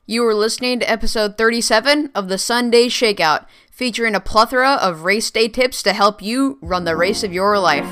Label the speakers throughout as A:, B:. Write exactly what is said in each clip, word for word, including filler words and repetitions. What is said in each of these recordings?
A: You are listening to episode thirty-seven of the Sunday Shakeout, featuring a plethora of race day tips to help you run the race of your life.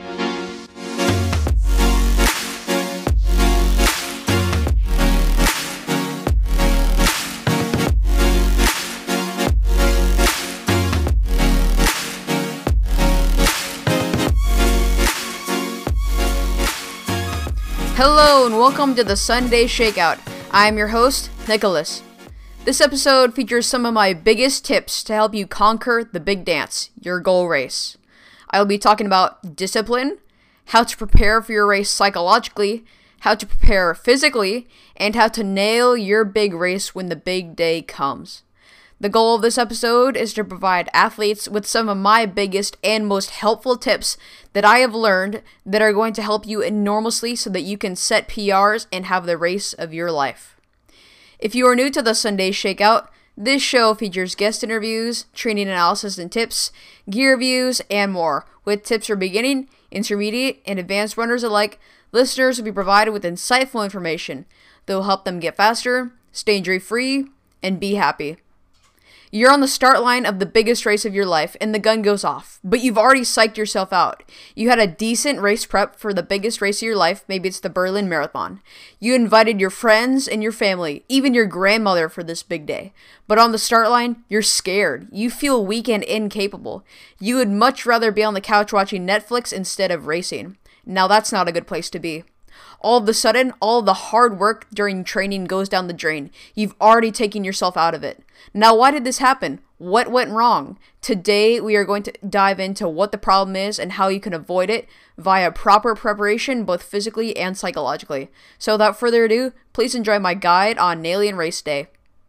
A: Hello and welcome to the Sunday Shakeout. I'm your host, Nicholas. This episode features some of my biggest tips to help you conquer the big dance, your goal race. I will be talking about discipline, how to prepare for your race psychologically, how to prepare physically, and how to nail your big race when the big day comes. The goal of this episode is to provide athletes with some of my biggest and most helpful tips that I have learned that are going to help you enormously so that you can set P Rs and have the race of your life. If you are new to the Sunday Shakeout, this show features guest interviews, training analysis and tips, gear reviews, and more. With tips for beginning, intermediate, and advanced runners alike, listeners will be provided with insightful information that will help them get faster, stay injury-free, and be happy. You're on the start line of the biggest race of your life, and the gun goes off, but you've already psyched yourself out. You had a decent race prep for the biggest race of your life, maybe it's the Berlin Marathon. You invited your friends and your family, even your grandmother for this big day. But on the start line, you're scared. You feel weak and incapable. You would much rather be on the couch watching Netflix instead of racing. Now that's not a good place to be. All of a sudden, all of the hard work during training goes down the drain. You've already taken yourself out of it. Now, why did this happen? What went wrong? Today, we are going to dive into what the problem is and how you can avoid it via proper preparation, both physically and psychologically. So without further ado, please enjoy my guide on nailing race day.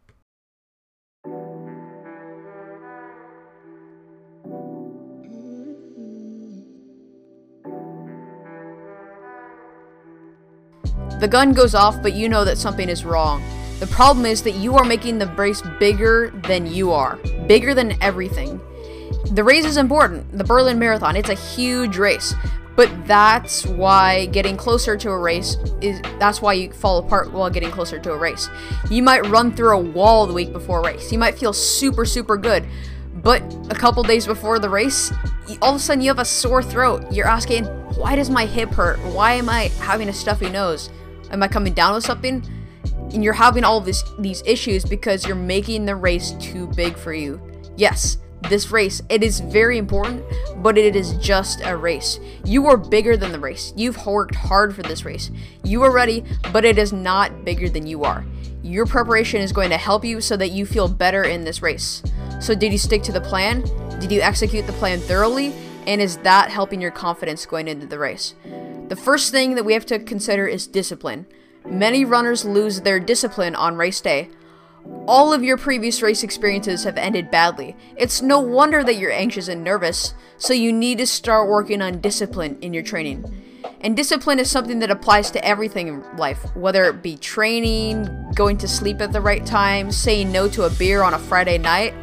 A: The gun goes off, but you know that something is wrong. The problem is that you are making the race bigger than you are. Bigger than everything. The race is important. The Berlin Marathon, it's a huge race. But that's why getting closer to a race is, that's why you fall apart while getting closer to a race. You might run through a wall the week before a race. You might feel super, super good. But a couple days before the race, all of a sudden you have a sore throat. You're asking, why does my hip hurt? Why am I having a stuffy nose? Am I coming down with something? And you're having all of this, these issues because you're making the race too big for you. Yes, this race, it is very important, but it is just a race. You are bigger than the race. You've worked hard for this race. You are ready, but it is not bigger than you are. Your preparation is going to help you so that you feel better in this race. So did you stick to the plan? Did you execute the plan thoroughly? And is that helping your confidence going into the race? The first thing that we have to consider is discipline. Many runners lose their discipline on race day. All of your previous race experiences have ended badly. It's no wonder that you're anxious and nervous, so you need to start working on discipline in your training. And discipline is something that applies to everything in life, whether it be training, going to sleep at the right time, saying no to a beer on a Friday night,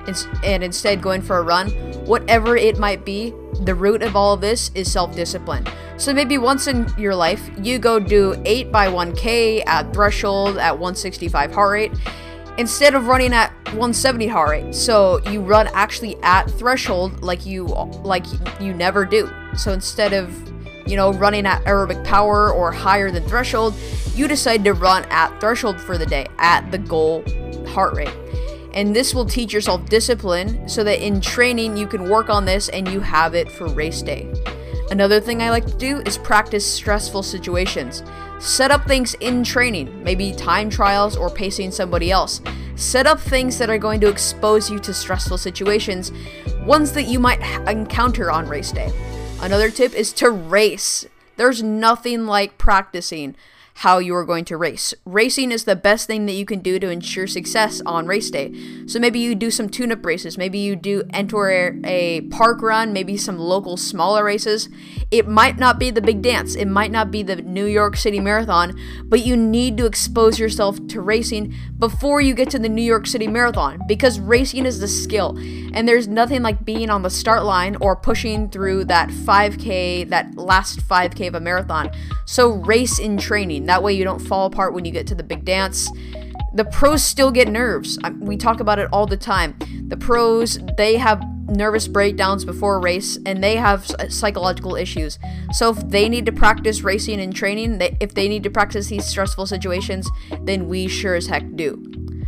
A: and instead going for a run. Whatever it might be, the root of all of this is self-discipline. So maybe once in your life, you go do eight by one K at threshold at one sixty-five heart rate, instead of running at one seventy heart rate. So you run actually at threshold like you like you never do. So instead of, you know, running at aerobic power or higher than threshold, you decide to run at threshold for the day, at the goal heart rate. And this will teach yourself discipline so that in training you can work on this and you have it for race day. Another thing I like to do is practice stressful situations. Set up things in training, maybe time trials or pacing somebody else. Set up things that are going to expose you to stressful situations, ones that you might encounter on race day. Another tip is to race. There's nothing like practicing how you are going to race. Racing is the best thing that you can do to ensure success on race day. So maybe you do some tune-up races, maybe you do enter a park run, maybe some local smaller races. It might not be the big dance, it might not be the New York City Marathon, but you need to expose yourself to racing before you get to the New York City Marathon, because racing is the skill, and there's nothing like being on the start line or pushing through that five K, that last five K of a marathon. So race in training. That way you don't fall apart when you get to the big dance. The pros still get nerves. I, we talk about it all the time. The pros, they have nervous breakdowns before a race, and they have psychological issues. So if they need to practice racing and training, they, if they need to practice these stressful situations, then we sure as heck do.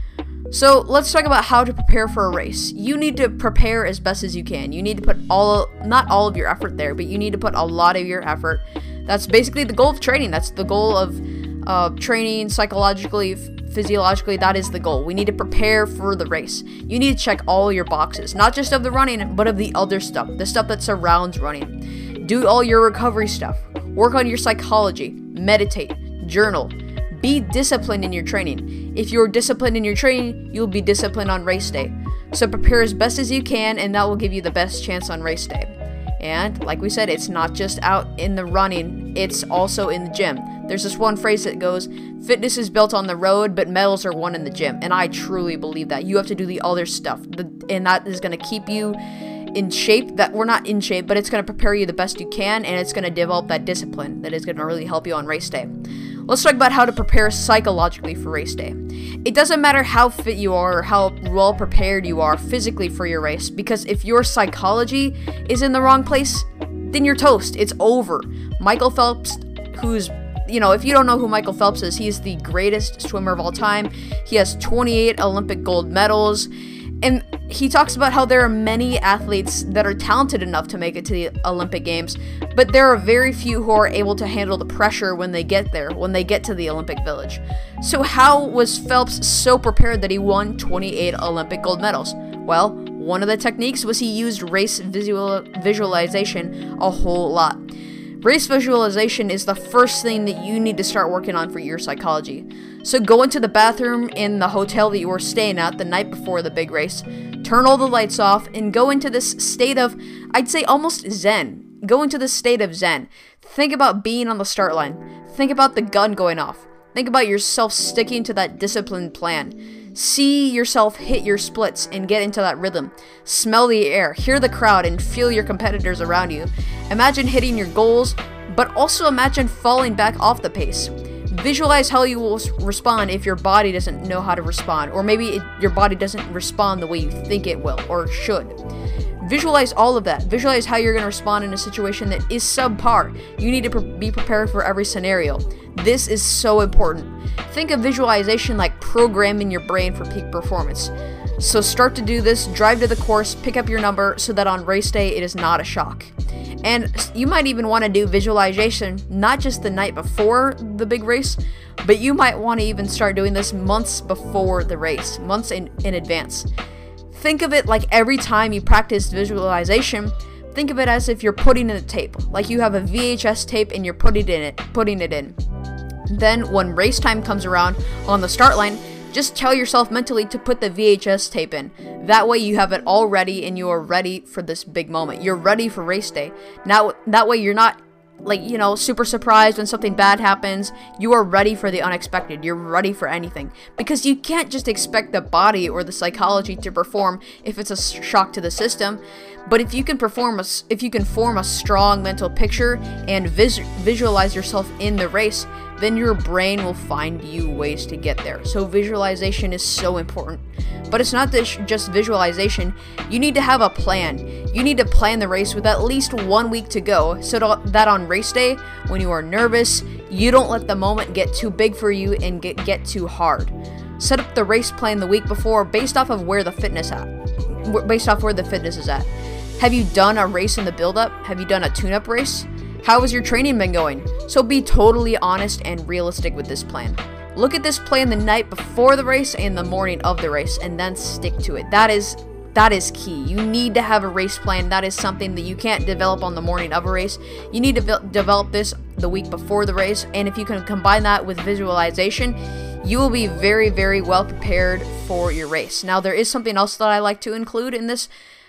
A: So let's talk about how to prepare for a race. You need to prepare as best as you can. You need to put all, not all of your effort there, but you need to put a lot of your effort. That's basically the goal of training. That's the goal of uh, training psychologically, physiologically. That is the goal. We need to prepare for the race. You need to check all your boxes, not just of the running, but of the other stuff, the stuff that surrounds running. Do all your recovery stuff. Work on your psychology. Meditate. Journal. Be disciplined in your training. If you're disciplined in your training, you'll be disciplined on race day. So prepare as best as you can, and that will give you the best chance on race day. And like we said, it's not just out in the running, it's also in the gym. There's this one phrase that goes, fitness is built on the road, but medals are won in the gym. And I truly believe that. You have to do the other stuff, and that is going to keep you in shape. That we're not in shape, but it's going to prepare you the best you can, and it's going to develop that discipline that is going to really help you on race day. Let's talk about how to prepare psychologically for race day. It doesn't matter how fit you are or how well prepared you are physically for your race, because if your psychology is in the wrong place, then you're toast. It's over. Michael Phelps, who's, you know, if you don't know who Michael Phelps is, he's the greatest swimmer of all time. He has twenty-eight Olympic gold medals. And he talks about how there are many athletes that are talented enough to make it to the Olympic Games, but there are very few who are able to handle the pressure when they get there, when they get to the Olympic Village. So how was Phelps so prepared that he won twenty-eight Olympic gold medals? Well, one of the techniques was he used race visual visualization a whole lot. Race visualization is the first thing that you need to start working on for your psychology. So go into the bathroom in the hotel that you were staying at the night before the big race, turn all the lights off, and go into this state of, I'd say almost zen. Go into this state of zen. Think about being on the start line. Think about the gun going off. Think about yourself sticking to that disciplined plan. See yourself hit your splits and get into that rhythm. Smell the air, hear the crowd, and feel your competitors around you. Imagine hitting your goals, but also imagine falling back off the pace. Visualize how you will respond if your body doesn't know how to respond, or maybe it, your body doesn't respond the way you think it will or should. Visualize all of that. Visualize how you're going to respond in a situation that is subpar. You need to pre- be prepared for every scenario. This is so important. Think of visualization like programming your brain for peak performance. So start to do this, drive to the course, pick up your number so that on race day it is not a shock. And you might even want to do visualization not just the night before the big race, but you might want to even start doing this months before the race, months in, in advance. Think of it like every time you practice visualization, think of it as if you're putting in a tape, like you have a V H S tape and you're putting it in it, putting it in. Then when race time comes around on the start line, just tell yourself mentally to put the V H S tape in. That way you have it all ready and you are ready for this big moment. You're ready for race day. Now, that way you're not, like, you know, super surprised when something bad happens. You are ready for the unexpected. You're ready for anything. Because you can't just expect the body or the psychology to perform if it's a shock to the system. But if you can perform a, if you can form a strong mental picture and vis- visualize yourself in the race, then your brain will find you ways to get there. So visualization is so important. But it's not this just visualization. You need to have a plan. You need to plan the race with at least one week to go, so that on race day, when you are nervous, you don't let the moment get too big for you and get, get too hard. Set up the race plan the week before based off of where the fitness at. Based off where the fitness is at. Have you done a race in the build-up? Have you done a tune-up race? How has your training been going? So be totally honest and realistic with this plan. Look at this plan the night before the race and the morning of the race, and then stick to it. That is that is key. You need to have a race plan. That is something that you can't develop on the morning of a race. You need to ve- develop this the week before the race, and if you can combine that with visualization, you will be very, very well prepared for your race. Now, there is something else that I like to include in this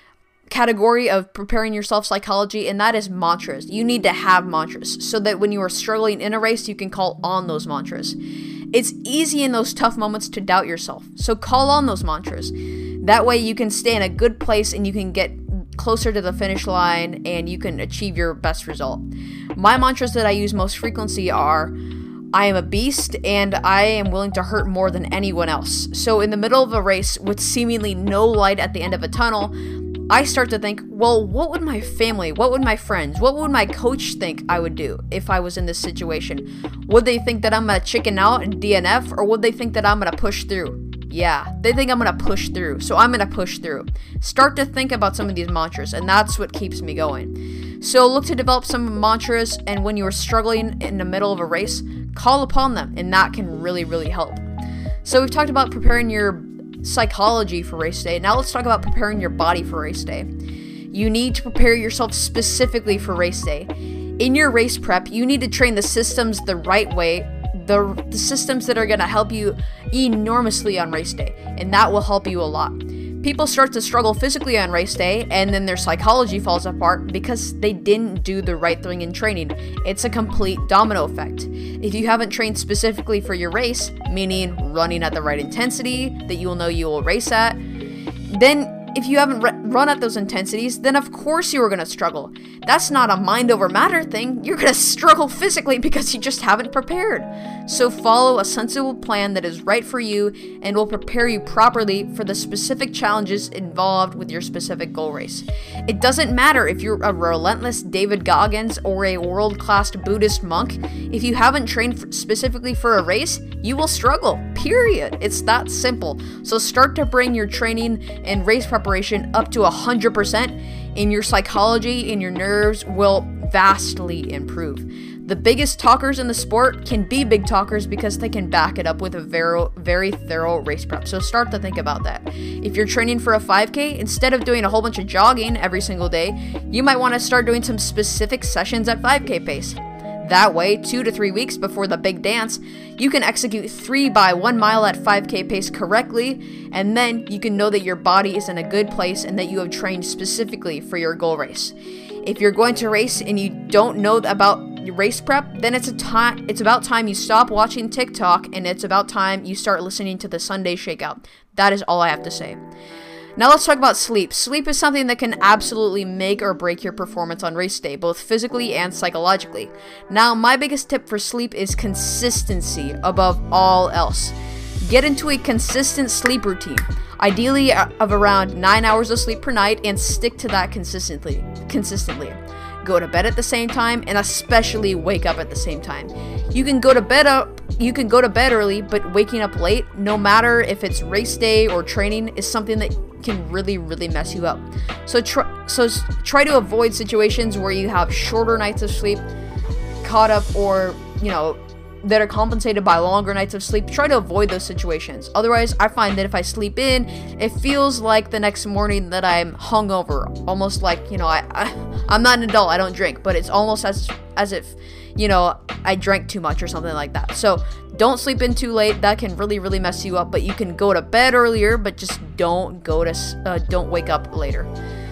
A: category of preparing yourself psychology, and that is mantras. You need to have mantras so that when you are struggling in a race, you can call on those mantras. It's easy in those tough moments to doubt yourself, so call on those mantras. That way you can stay in a good place and you can get closer to the finish line and you can achieve your best result. My mantras that I use most frequently are, I am a beast, and I am willing to hurt more than anyone else. So in the middle of a race with seemingly no light at the end of a tunnel, I start to think, well, what would my family, what would my friends, what would my coach think I would do if I was in this situation? Would they think that I'm gonna chicken out and D N F, or would they think that I'm gonna push through? Yeah, they think I'm gonna push through, so I'm gonna push through. Start to think about some of these mantras, and that's what keeps me going. So look to develop some mantras, and when you are struggling in the middle of a race, call upon them, and that can really, really help. So we've talked about preparing your psychology for race day. Now let's talk about preparing your body for race day. You need to prepare yourself specifically for race day. In your race prep, you need to train the systems the right way, the, the systems that are going to help you enormously on race day, and that will help you a lot. People start to struggle physically on race day, and then their psychology falls apart because they didn't do the right thing in training. It's a complete domino effect. If you haven't trained specifically for your race, meaning running at the right intensity that you will know you will race at, then if you haven't run at those intensities, then of course you are going to struggle. That's not a mind over matter thing. You're going to struggle physically because you just haven't prepared. So follow a sensible plan that is right for you and will prepare you properly for the specific challenges involved with your specific goal race. It doesn't matter if you're a relentless David Goggins or a world-class Buddhist monk. If you haven't trained specifically for a race, you will struggle, period. It's that simple. So start to bring your training and race preparation up to one hundred percent, and your psychology and your nerves will vastly improve. The biggest talkers in the sport can be big talkers because they can back it up with a very, very thorough race prep. So start to think about that. If you're training for a five K, instead of doing a whole bunch of jogging every single day, you might want to start doing some specific sessions at five K pace. That way, two to three weeks before the big dance, you can execute three by one mile at five K pace correctly, and then you can know that your body is in a good place and that you have trained specifically for your goal race. If you're going to race and you don't know about your race prep, then it's a time. It's about time you stop watching TikTok, and it's about time you start listening to the Sunday Shakeout. That is all I have to say. Now let's talk about sleep. Sleep is something that can absolutely make or break your performance on race day, both physically and psychologically. Now, my biggest tip for sleep is consistency above all else. Get into a consistent sleep routine, ideally of around nine hours of sleep per night, and stick to that consistently. Consistently. Go to bed at the same time, and especially wake up at the same time. You can go to bed up, you can go to bed early, but waking up late, no matter if it's race day or training, is something that can really, really mess you up. So try, so try to avoid situations where you have shorter nights of sleep, caught up, or you know, that are compensated by longer nights of sleep. Try to avoid those situations. Otherwise, I find that if I sleep in, it feels like the next morning that I'm hungover. Almost like, you know, I, I I'm not an adult, I don't drink, but it's almost as as if, you know, I drank too much or something like that. So don't sleep in too late. That can really, really mess you up. But you can go to bed earlier, but just don't go to uh, don't wake up later.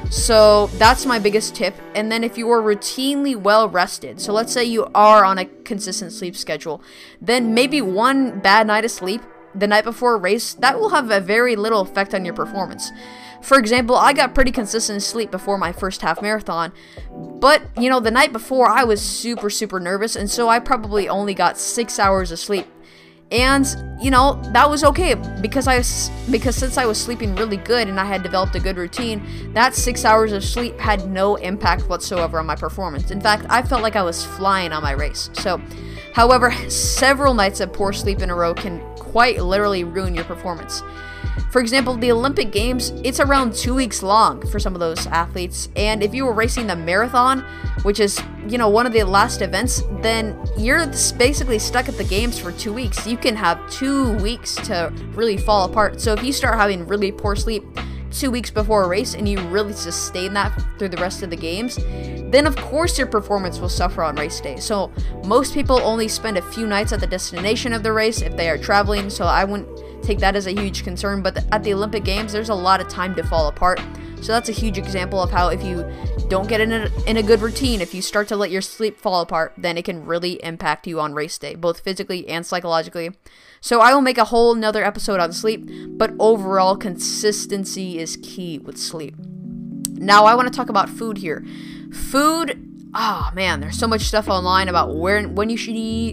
A: So that's my biggest tip. And then if you are routinely well rested, so let's say you are on a consistent sleep schedule, then maybe one bad night of sleep the night before a race, that will have a very little effect on your performance. For example, I got pretty consistent sleep before my first half marathon, but you know, the night before I was super, super nervous, and so I probably only got six hours of sleep. And, you know, that was okay because I was, because since I was sleeping really good and I had developed a good routine, that six hours of sleep had no impact whatsoever on my performance. In fact, I felt like I was flying on my race. So, however, several nights of poor sleep in a row can quite literally ruin your performance. For example, the Olympic Games, it's around two weeks long for some of those athletes, and if you were racing the marathon, which is, you know, one of the last events, then you're basically stuck at the games for two weeks. You can have two weeks to really fall apart. So if you start having really poor sleep two weeks before a race and you really sustain that through the rest of the games, then of course your performance will suffer on race day. So most people only spend a few nights at the destination of the race if they are traveling, so I wouldn't take that as a huge concern. But at the Olympic Games, there's a lot of time to fall apart. So that's a huge example of how if you don't get in a, in a good routine, if you start to let your sleep fall apart, then it can really impact you on race day, both physically and psychologically. So I will make a whole nother episode on sleep, but overall consistency is key with sleep. Now I want to talk about food here. Food, oh man, there's so much stuff online about where when you should eat,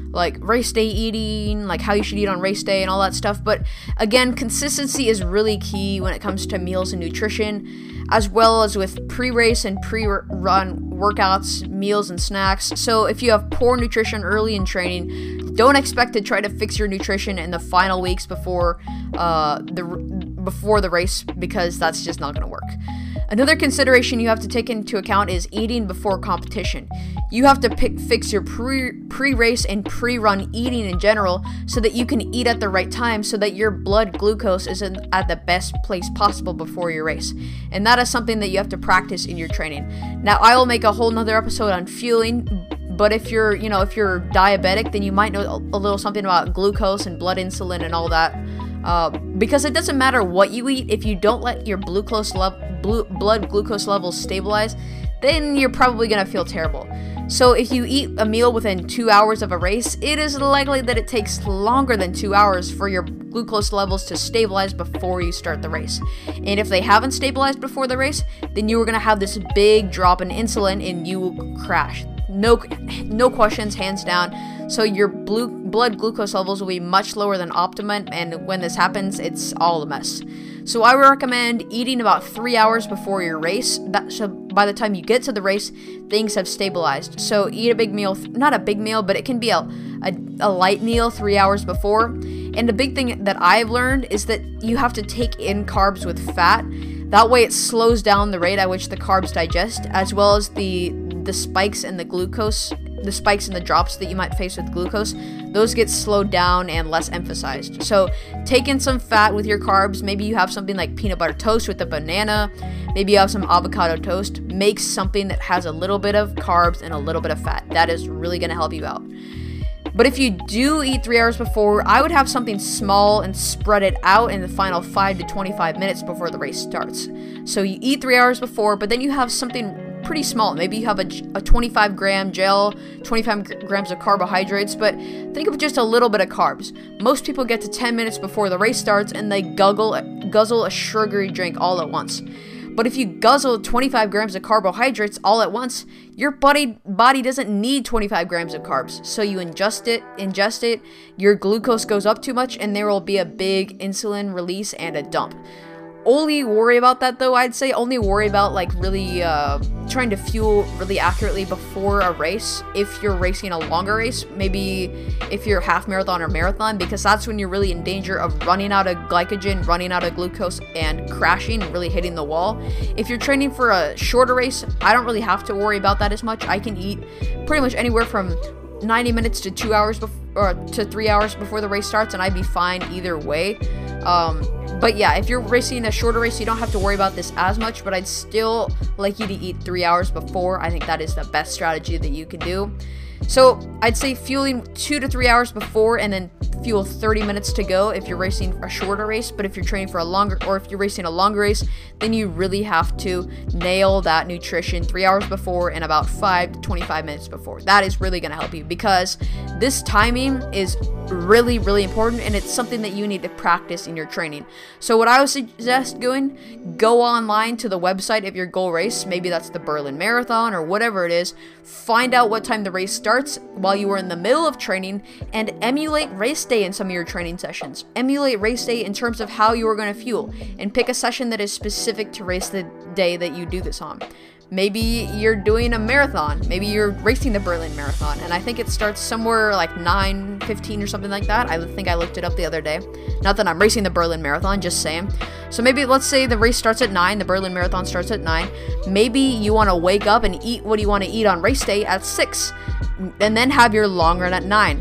A: like race day eating, like how you should eat on race day and all that stuff. But again, consistency is really key when it comes to meals and nutrition, as well as with pre-race and pre-run workouts, meals and snacks. So if you have poor nutrition early in training, don't expect to try to fix your nutrition in the final weeks before uh, the before the race, because that's just not going to work. Another consideration you have to take into account is eating before competition. You have to pick, fix your pre, pre-race and pre-run eating in general so that you can eat at the right time, so that your blood glucose is in, at the best place possible before your race. And that is something that you have to practice in your training. Now, I will make a whole nother episode on fueling, but if you're, you know, if you're diabetic, then you might know a little something about glucose and blood insulin and all that. Uh, because it doesn't matter what you eat, if you don't let your glucose level, blu- blood glucose levels stabilize, then you're probably gonna feel terrible. So if you eat a meal within two hours of a race, it is likely that it takes longer than two hours for your glucose levels to stabilize before you start the race. And if they haven't stabilized before the race, then you are gonna have this big drop in insulin and you will crash. No, no questions, hands down. So your blue, blood glucose levels will be much lower than optimum, and when this happens, it's all a mess. So I would recommend eating about three hours before your race. That so by the time you get to the race, things have stabilized. So eat a big meal, not a big meal, but it can be a, a, a light meal three hours before. And the big thing that I've learned is that you have to take in carbs with fat. That way it slows down the rate at which the carbs digest, as well as the the spikes and the glucose, the spikes and the drops that you might face with glucose, those get slowed down and less emphasized. So take in some fat with your carbs. Maybe you have something like peanut butter toast with a banana. Maybe you have some avocado toast. Make something that has a little bit of carbs and a little bit of fat. That is really going to help you out. But if you do eat three hours before, I would have something small and spread it out in the final five to twenty-five minutes before the race starts. So you eat three hours before, but then you have something pretty small. Maybe you have a, a twenty-five gram gel, twenty-five grams of carbohydrates, but think of just a little bit of carbs. Most people get to ten minutes before the race starts and they guggle, guzzle a sugary drink all at once. But if you guzzle twenty-five grams of carbohydrates all at once, your body body doesn't need twenty-five grams of carbs. So you ingest it, ingest it, your glucose goes up too much, and there will be a big insulin release and a dump. Only worry about that though, I'd say. Only worry about like really uh, trying to fuel really accurately before a race if you're racing a longer race. Maybe if you're half marathon or marathon, because that's when you're really in danger of running out of glycogen, running out of glucose, and crashing and really hitting the wall. If you're training for a shorter race, I don't really have to worry about that as much. I can eat pretty much anywhere from ninety minutes to two hours before, or to three hours before the race starts, and I'd be fine either way. Um, but yeah, if you're racing a shorter race, you don't have to worry about this as much, but I'd still like you to eat three hours before. I think that is the best strategy that you can do. So I'd say fueling two to three hours before, and then fuel thirty minutes to go if you're racing a shorter race. But if you're training for a longer, or if you're racing a longer race, then you really have to nail that nutrition three hours before and about five to twenty-five minutes before. That is really going to help you, because this timing is really, really important, and it's something that you need to practice in your training. So what I would suggest doing, go online to the website of your goal race. Maybe that's the Berlin Marathon or whatever it is. Find out what time the race starts while you are in the middle of training, and emulate race day in some of your training sessions. Emulate race day in terms of how you are going to fuel, and pick a session that is specific to race the day that you do this on. Maybe you're doing a marathon. Maybe you're racing the Berlin Marathon, and I think it starts somewhere like nine fifteen or something like that. I think I looked it up the other day. Not that I'm racing the Berlin Marathon, just saying. So maybe let's say the race starts at nine, the Berlin Marathon starts at nine. Maybe you want to wake up and eat what you want to eat on race day at six, and then have your long run at nine.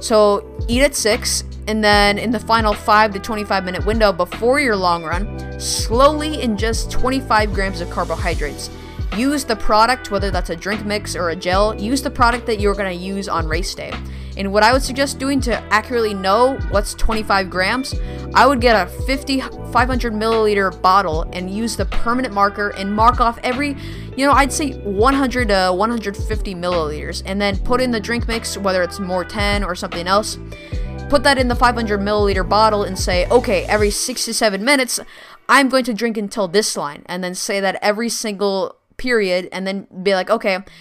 A: So eat at six, and then in the final five to twenty-five minute window before your long run, slowly ingest twenty-five grams of carbohydrates. Use the product, whether that's a drink mix or a gel, use the product that you're going to use on race day. And what I would suggest doing to accurately know what's twenty-five grams, I would get a fifty, five hundred milliliter bottle and use the permanent marker and mark off every, you know, I'd say one hundred to one hundred fifty milliliters, and then put in the drink mix, whether it's more ten or something else. Put that in the five hundred milliliter bottle and say, okay, every six to seven minutes, I'm going to drink until this line, and then say that every single period, and then be like, okay,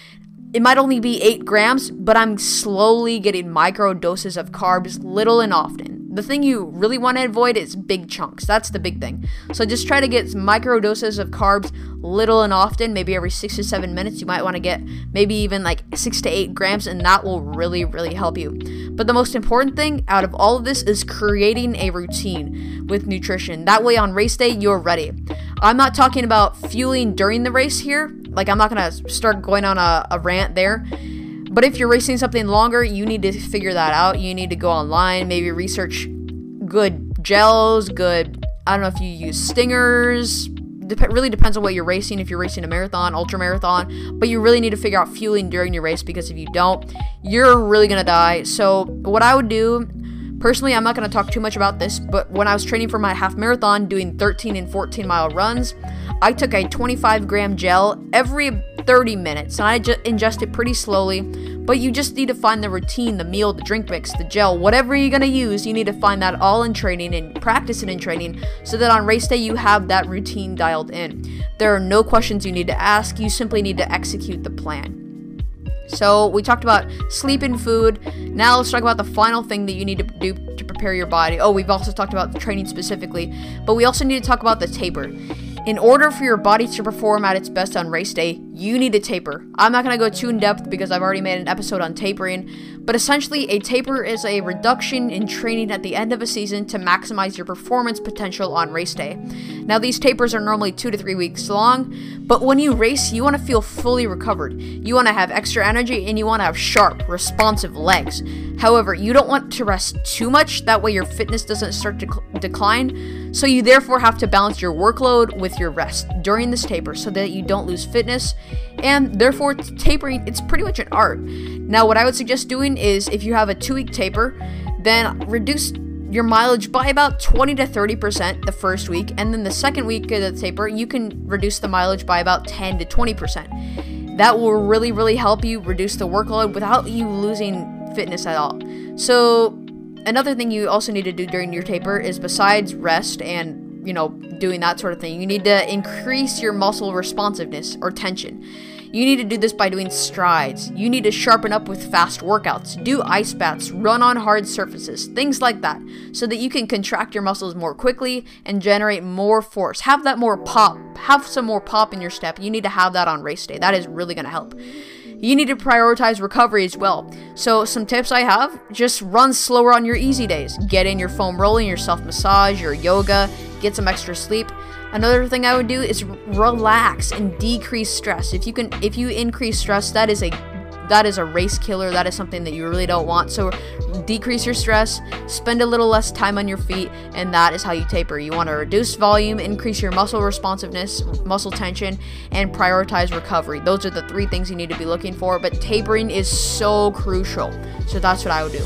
A: it might only be eight grams, but I'm slowly getting micro doses of carbs little and often. The thing you really want to avoid is big chunks. That's the big thing. So just try to get micro doses of carbs little and often, maybe every six to seven minutes. You might want to get maybe even like six to eight grams, and that will really, really help you. But the most important thing out of all of this is creating a routine with nutrition. That way on race day, you're ready. I'm not talking about fueling during the race here. Like, I'm not going to start going on a, a rant there. But if you're racing something longer, you need to figure that out. You need to go online, maybe research good gels, good, I don't know if you use stingers. Dep- really depends on what you're racing. If you're racing a marathon, ultra marathon, but you really need to figure out fueling during your race, because if you don't, you're really going to die. So what I would do, personally, I'm not going to talk too much about this, but when I was training for my half marathon, doing thirteen and fourteen mile runs, I took a twenty-five gram gel every thirty minutes, and I just ingest it pretty slowly. But you just need to find the routine, the meal, the drink mix, the gel, whatever you're going to use. You need to find that all in training and practice it in training, so that on race day you have that routine dialed in. There are no questions you need to ask. You simply need to execute the plan. So we talked about sleep and food. Now let's talk about the final thing that you need to do to prepare your body. Oh, we've also talked about the training specifically, but we also need to talk about the taper. In order for your body to perform at its best on race day, you need to taper. I'm not going to go too in depth because I've already made an episode on tapering, but essentially a taper is a reduction in training at the end of a season to maximize your performance potential on race day. Now, these tapers are normally two to three weeks long, but when you race, you want to feel fully recovered. You want to have extra energy, and you want to have sharp, responsive legs. However, you don't want to rest too much, that way your fitness doesn't start to dec- decline, so you therefore have to balance your workload with your rest during this taper so that you don't lose fitness, and therefore tapering, it's pretty much an art. Now, what I would suggest doing is, if you have a two-week taper, then reduce your mileage by about twenty to thirty percent the first week, and then the second week of the taper, you can reduce the mileage by about ten to twenty percent. That will really, really help you reduce the workload without you losing fitness at all. So another thing you also need to do during your taper is, besides rest and, you know, doing that sort of thing, you need to increase your muscle responsiveness or tension. You need to do this by doing strides. You need to sharpen up with fast workouts, do ice baths, run on hard surfaces, things like that, so that you can contract your muscles more quickly and generate more force. Have that more pop, have some more pop in your step. You need to have that on race day. That is really going to help. You need to prioritize recovery as well. So some tips I have: just run slower on your easy days. Get in your foam rolling, your self-massage, your yoga, get some extra sleep. Another thing I would do is relax and decrease stress. If you can, if you increase stress, that is a that is a race killer. That is something that you really don't want. So decrease your stress, spend a little less time on your feet, and that is how you taper. You want to reduce volume, increase your muscle responsiveness, muscle tension, and prioritize recovery. Those are the three things you need to be looking for, but tapering is so crucial. So that's what I would do.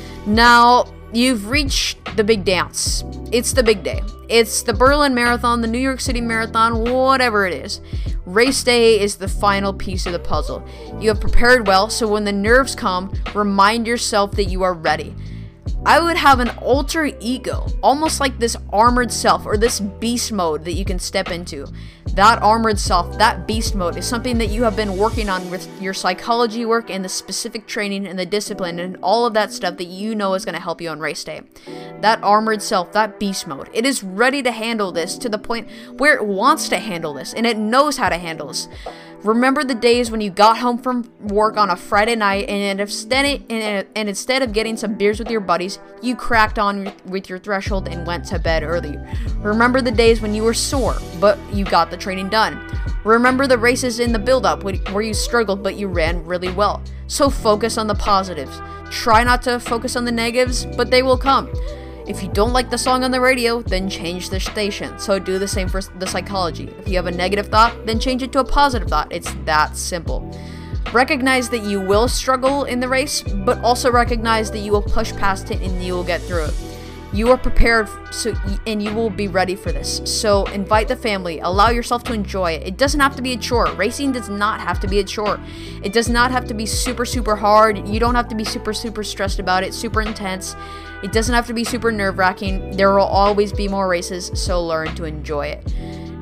A: Now, you've reached the big dance. It's the big day. It's the Berlin Marathon, the New York City Marathon, whatever it is. Race day is the final piece of the puzzle. You have prepared well, so when the nerves come, remind yourself that you are ready. I would have an alter ego, almost like this armored self or this beast mode that you can step into. That armored self, that beast mode, is something that you have been working on with your psychology work and the specific training and the discipline and all of that stuff that you know is going to help you on race day. That armored self, that beast mode, it is ready to handle this to the point where it wants to handle this, and it knows how to handle this. Remember the days when you got home from work on a Friday night, and instead, and instead of getting some beers with your buddies, you cracked on with your threshold and went to bed early. Remember the days when you were sore, but you got the training done. Remember the races in the build-up where you struggled, but you ran really well. So focus on the positives. Try not to focus on the negatives, but they will come. If you don't like the song on the radio, then change the station. So do the same for the psychology. If you have a negative thought, then change it to a positive thought. It's that simple. Recognize that you will struggle in the race, but also recognize that you will push past it and you will get through it. You are prepared, so and you will be ready for this. So invite the family. Allow yourself to enjoy it. It doesn't have to be a chore. Racing does not have to be a chore. It does not have to be super, super hard. You don't have to be super, super stressed about it, super intense. It doesn't have to be super nerve-wracking. There will always be more races, so learn to enjoy it.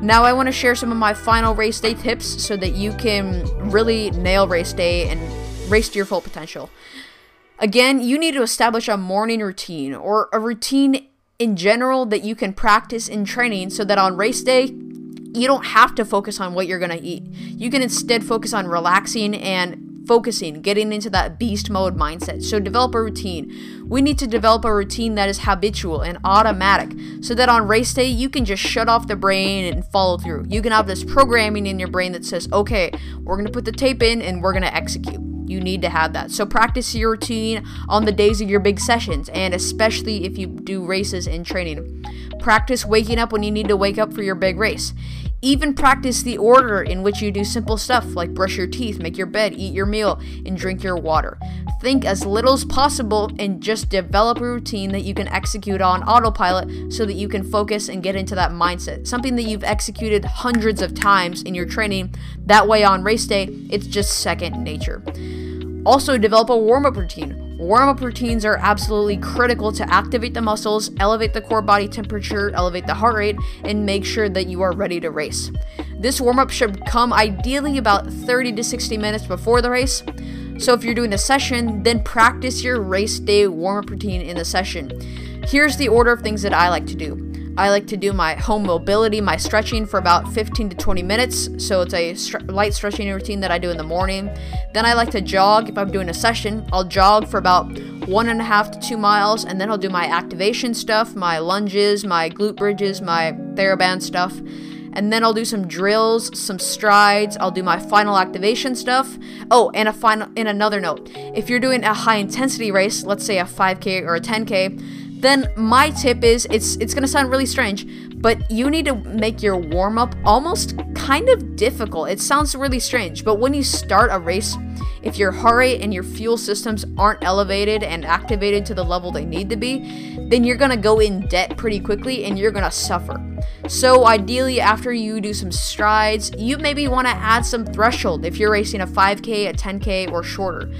A: Now I want to share some of my final race day tips so that you can really nail race day and race to your full potential. Again, you need to establish a morning routine or a routine in general that you can practice in training so that on race day, you don't have to focus on what you're going to eat. You can instead focus on relaxing and focusing, getting into that beast mode mindset. So develop a routine. We need to develop a routine that is habitual and automatic so that on race day, you can just shut off the brain and follow through. You can have this programming in your brain that says, okay, we're going to put the tape in and we're going to execute. You need to have that. So practice your routine on the days of your big sessions, and especially if you do races in training. Practice waking up when you need to wake up for your big race. Even practice the order in which you do simple stuff like brush your teeth, make your bed, eat your meal, and drink your water. Think as little as possible and just develop a routine that you can execute on autopilot so that you can focus and get into that mindset. Something that you've executed hundreds of times in your training. That way on race day, it's just second nature. Also, develop a warm-up routine. Warm-up routines are absolutely critical to activate the muscles, elevate the core body temperature, elevate the heart rate, and make sure that you are ready to race. This warm-up should come ideally about thirty to sixty minutes before the race. So if you're doing a session, then practice your race day warm-up routine in the session. Here's the order of things that I like to do. I like to do my home mobility, my stretching for about fifteen to twenty minutes. So it's a st- light stretching routine that I do in the morning. Then I like to jog. If I'm doing a session, I'll jog for about one and a half to two miles. And then I'll do my activation stuff, my lunges, my glute bridges, my TheraBand stuff. And then I'll do some drills, some strides. I'll do my final activation stuff. Oh, and a final, and another note. If you're doing a high intensity race, let's say a five K or a ten K, then my tip is, it's it's gonna sound really strange, but you need to make your warm-up almost kind of difficult. It sounds really strange, but when you start a race, if your heart rate and your fuel systems aren't elevated and activated to the level they need to be, then you're gonna go in debt pretty quickly and you're gonna suffer. So ideally, after you do some strides, you maybe wanna add some threshold if you're racing a five K, a ten K, or shorter.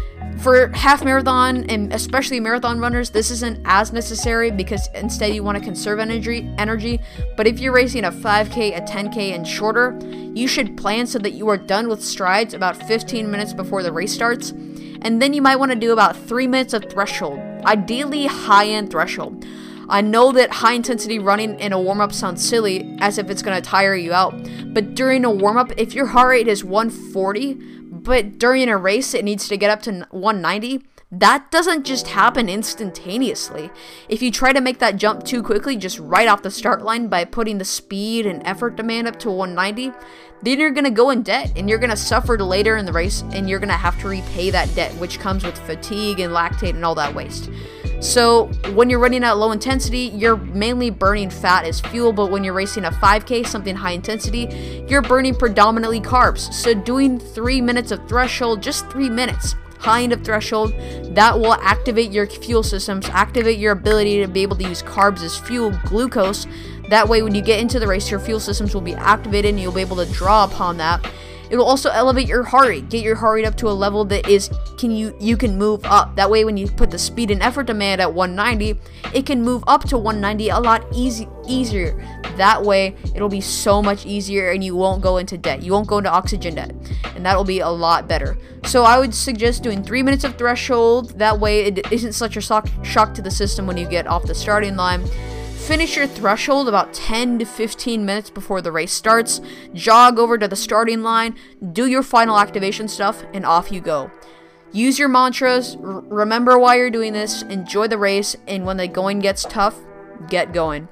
A: For half marathon, and especially marathon runners, this isn't as necessary because instead you want to conserve energy, energy. But if you're racing a five K, a ten K, and shorter, you should plan so that you are done with strides about fifteen minutes before the race starts. And then you might want to do about three minutes of threshold, ideally high-end threshold. I know that high-intensity running in a warm-up sounds silly, as if it's going to tire you out. But during a warm-up, if your heart rate is one forty, but during a race it needs to get up to one ninety, that doesn't just happen instantaneously. If you try to make that jump too quickly, just right off the start line by putting the speed and effort demand up to one ninety, then you're going to go in debt and you're going to suffer later in the race and you're going to have to repay that debt, which comes with fatigue and lactate and all that waste. So when you're running at low intensity, you're mainly burning fat as fuel, but when you're racing a five K, something high intensity, you're burning predominantly carbs. So doing three minutes of threshold, just three minutes, high end of threshold, that will activate your fuel systems, activate your ability to be able to use carbs as fuel, glucose. That way when you get into the race, your fuel systems will be activated and you'll be able to draw upon that. It will also elevate your heart rate, get your heart rate up to a level that is can you you can move up. That way when you put the speed and effort demand at one ninety, it can move up to one ninety a lot easy easier. That way it'll be so much easier and you won't go into debt. You won't go into oxygen debt. And that'll be a lot better. So I would suggest doing three minutes of threshold. That way it isn't such a shock shock to the system when you get off the starting line. Finish your threshold about ten to fifteen minutes before the race starts. Jog over to the starting line, do your final activation stuff, and off you go. Use your mantras, r- remember why you're doing this, enjoy the race, and when the going gets tough, get going.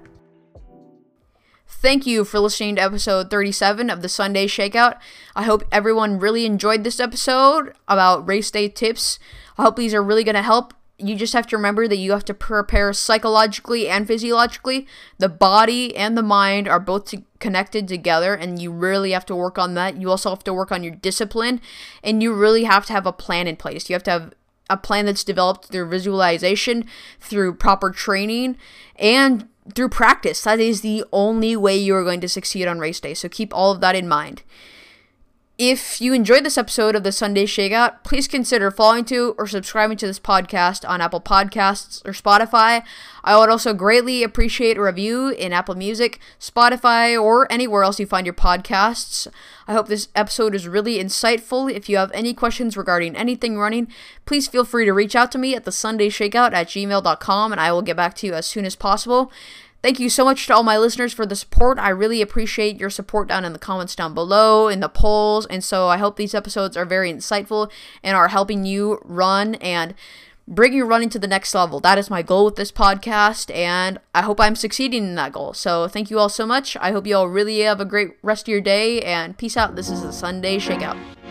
A: Thank you for listening to episode thirty-seven of the Sunday Shakeout. I hope everyone really enjoyed this episode about race day tips. I hope these are really going to help. You just have to remember that you have to prepare psychologically and physiologically. The body and the mind are both to- connected together, and you really have to work on that. You also have to work on your discipline, and you really have to have a plan in place. You have to have a plan that's developed through visualization, through proper training, and through practice. That is the only way you are going to succeed on race day, so keep all of that in mind. If you enjoyed this episode of the Sunday Shakeout, please consider following to or subscribing to this podcast on Apple Podcasts or Spotify. I would also greatly appreciate a review in Apple Music, Spotify, or anywhere else you find your podcasts. I hope this episode is really insightful. If you have any questions regarding anything running, please feel free to reach out to me at the sunday shakeout at gmail dot com, and I will get back to you as soon as possible. Thank you so much to all my listeners for the support. I really appreciate your support down in the comments down below, in the polls, and so I hope these episodes are very insightful and are helping you run and bring your running to the next level. That is my goal with this podcast, and I hope I'm succeeding in that goal. So thank you all so much. I hope you all really have a great rest of your day, and peace out. This is the Sunday Shakeout.